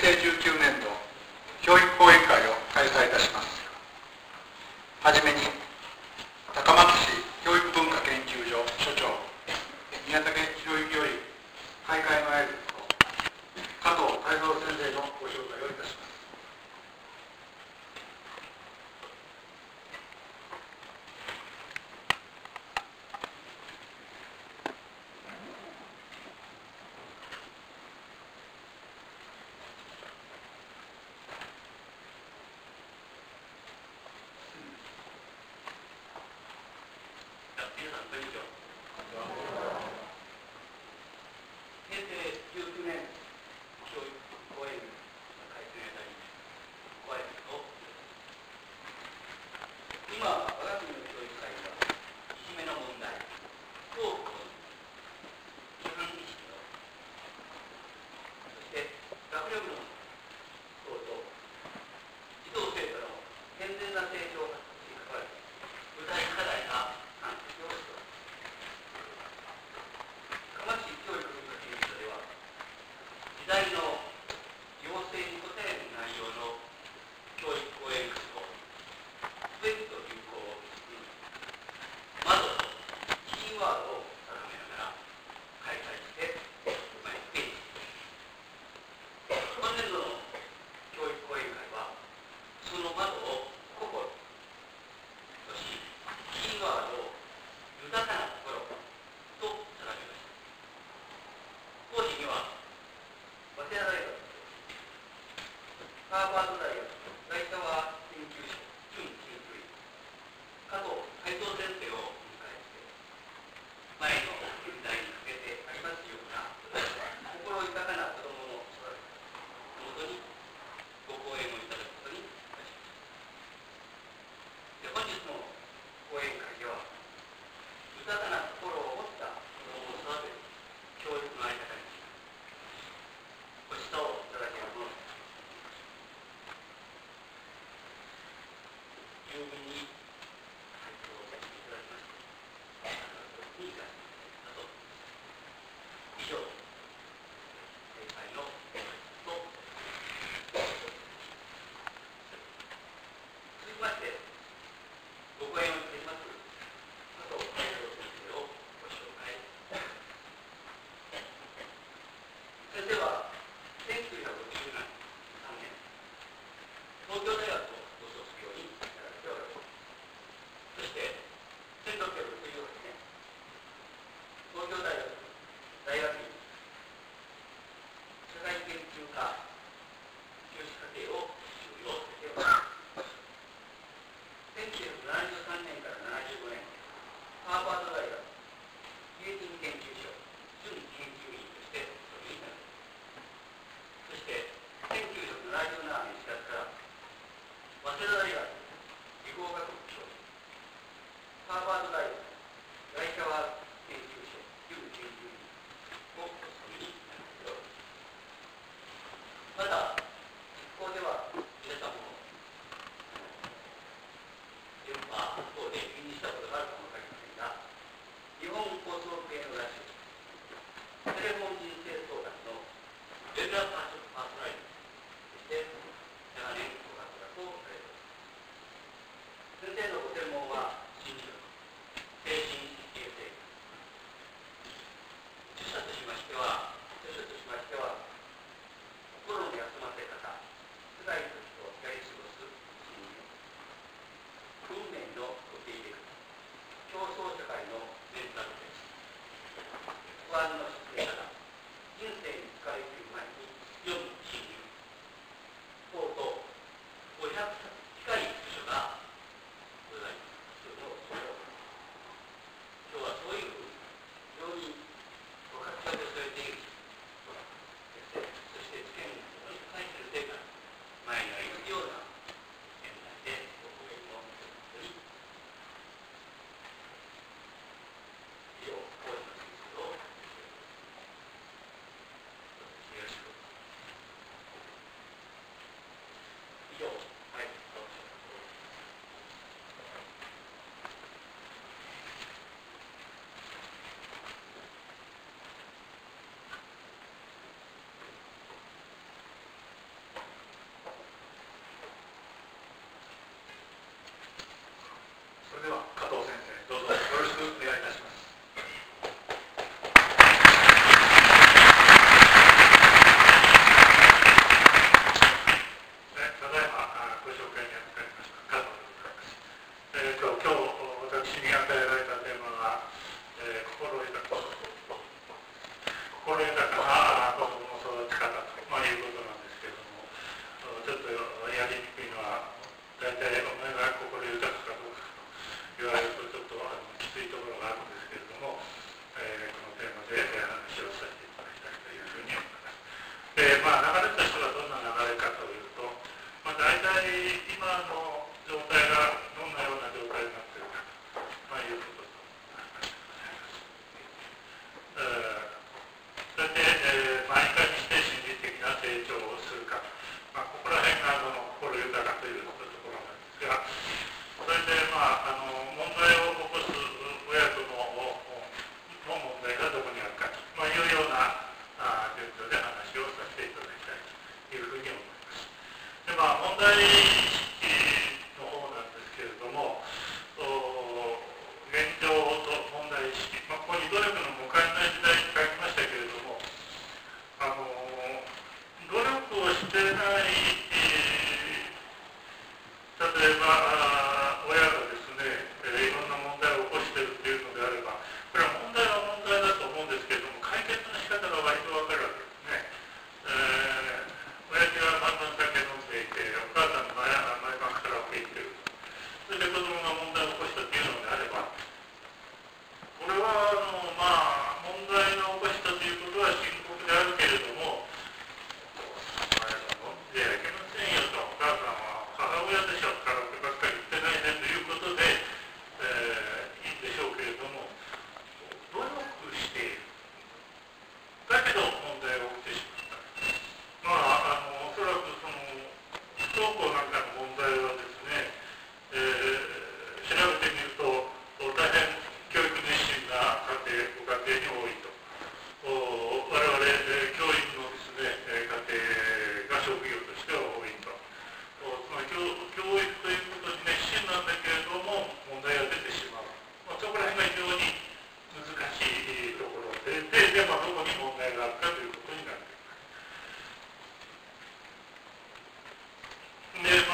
成19年度教育講演会を開催いたします。はじめに、高松市教育文化研究所所長、宮武博之より開会の挨拶と加藤泰造先生のご紹介をいたします。 題意識の方なんですけれども、現状と問題意識、ここに努力の無限な時代に書きましたけれども、努力をしてない、例えば親がですね、いろんな問題を起こしているというのであれば、これは問題は問題だと思うんですけれども、解決の仕方が割と分かるわけですね。親父は晩々酒飲んでいて、お母さんが毎晩カラオケ行っている。それで子供が問題を起こしたというのであれば、これは問題を起こしたということは深刻であるけれども、飲んではいけませんよと、お母さんは母親でしょ、カラオケばっかり行ってないねということで、いいんでしょうけれども、努力している。だけど問題が起きてしまった。おそらくその不登校なんかの問題はですね、調べてみると大変教育熱心なご家庭に多いと。我々、教員のですね、家庭が職業としては多いと。つまり教育ということに熱心なんだけれども問題が出てしまう。そこら辺が非常に難しいところで、どこに問題があるかということになっています。で、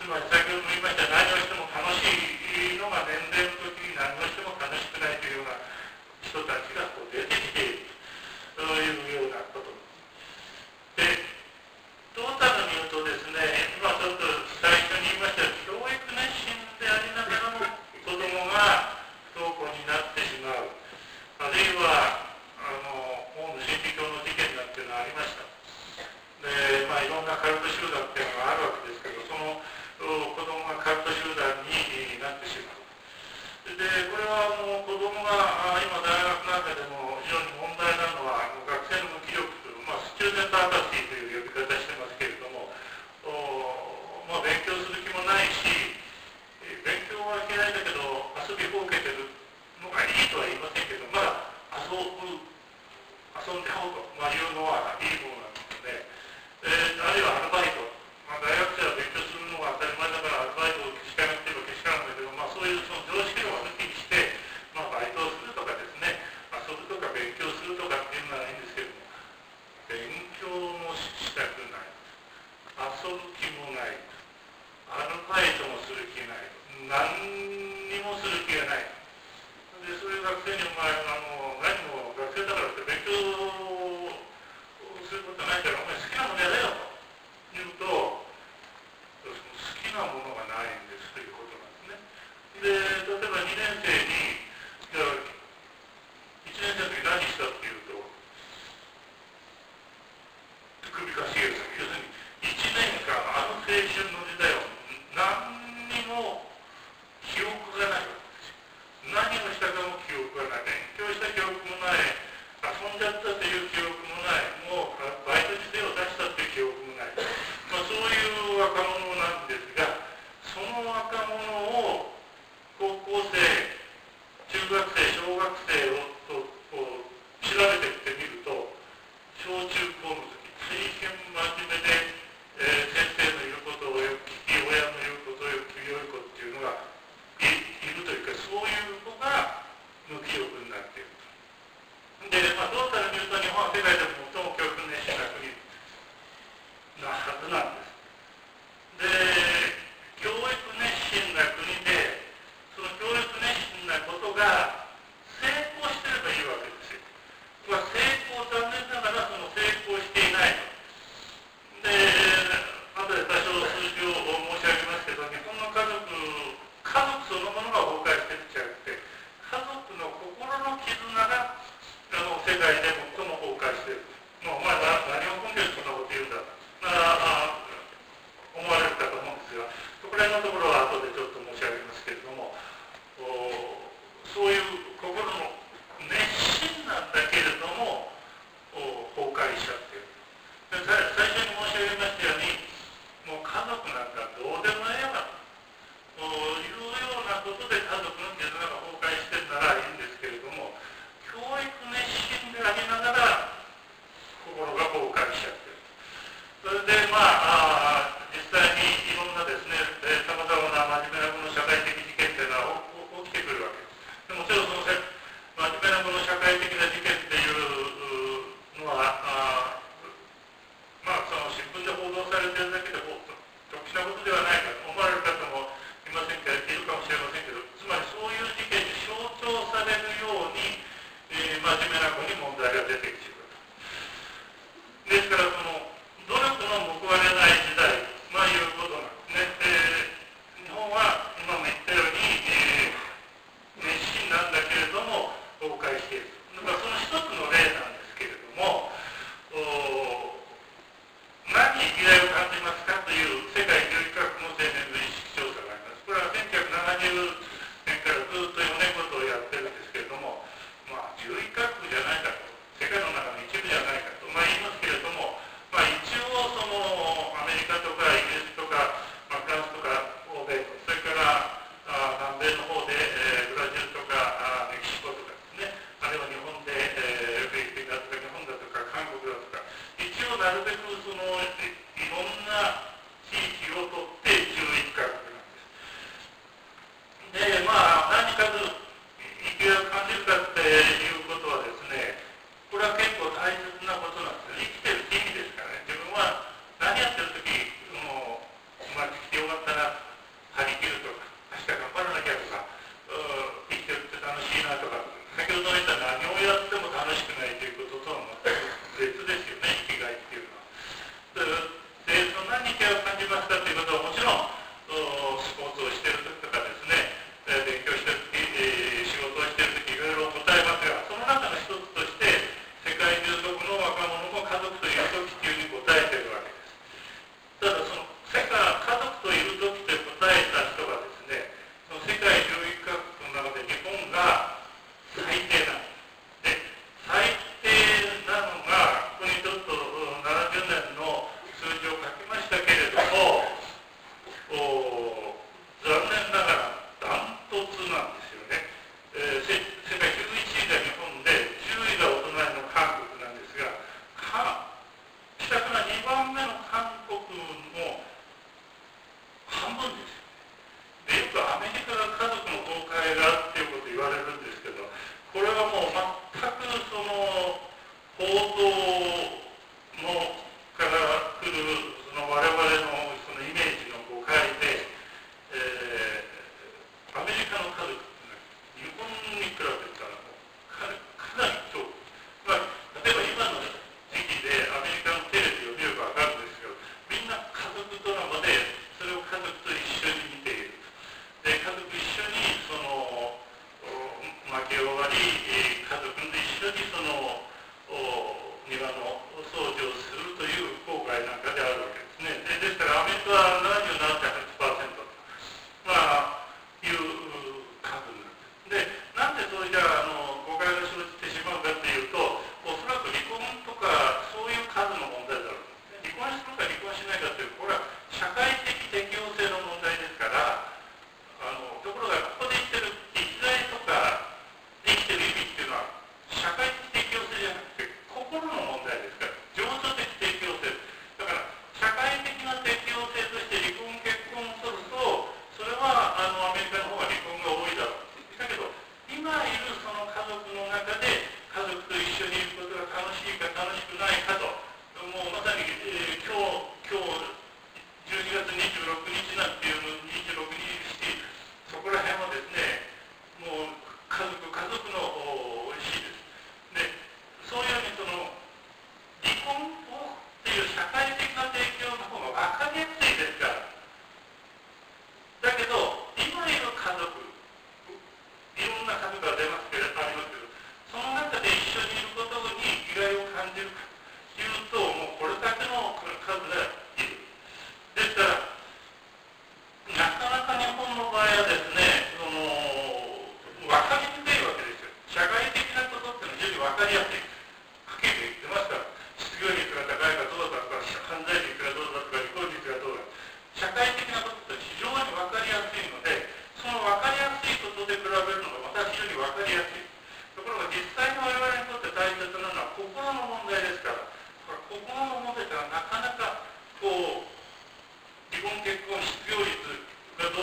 つまり先ほども言いました何をしても楽しいのが年齢の時に何をしても楽しくないというような人たちがこう出てきているというようなことで、トータルに言うとですね、今ちょっと最初に言いました教育熱心でありながらも子どもが不登校になってしまう、あるいはオウム真理教の事件なんていうのがありました。で、いろんなカルト集団っていうのがあるわけですけど、その子供がカルト集団になってしまう。で、これは子供が今大学なんかでも非常に問題なのは学生の無気力、スチューデントアパシーという呼び方してますけれども、勉強する気もないし、勉強は嫌いだけど遊びほうけてるのがいいとは言いませんけど、まだ遊んでおうというのはいいものなんですね。あるいはアルバイト、大学生は勉強するのが当たり前だからアルバイトをけしからなければけしからんだけど、そういうその常識を抜きにして、バイトをするとかですね、遊ぶとか勉強するとかっていうのはいいんですけども、勉強もしたくない、遊ぶ気もない、アルバイトもする気ない、何にもする気がない。で、そういう学生に何も学生だからって勉強することないからお前好きなものやれよと言うと、好きなものがないんですということなんですね。で、例えば2年生にじゃあ1年生の時何したっていうと首かしげる。要するに1年間青春の時代を何にも記憶がないわけですよ。何をしたかも記憶がない、勉強した記憶もない、遊んじゃったという記憶もない、もうバイトに手を出したという記憶もない、そういう若者なんですが、その若者を高校生、中学生、小学生をこう調べていってみると、小中高の時大変真面目で、先生の言うことをよく聞き、親の言うことをよく聞き、良い子っていうのがいるというか、そういう子が無気力になっていると。で、トータルに言うと日本は世界でも最も教育熱心な国なはずなんです。で、教育熱心な国で、その教育熱心なことが成功してればいいわけですよ。成功、残念ながらその成功していない。で、後で多少数字を申し上げますけど、日本の家族そのものが崩壊してるんじゃなくて、家族の心の絆が世界で最も崩壊している。お前何を根拠にそんなこと言うんだ思われるかと思うんですが、そこら辺のところは後でちょっと申し上げますけれども、そういう心の熱心なんだけれども崩壊しちゃっている。で、最初に申し上げましたように、もう家族なんかどうでもええわというようなことで家族の絆が崩壊してるならいいんですけれども、教育熱心でありながら心が崩壊しちゃってる。それで実際にいろんなですね、さまざまな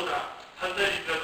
だ、反対心だと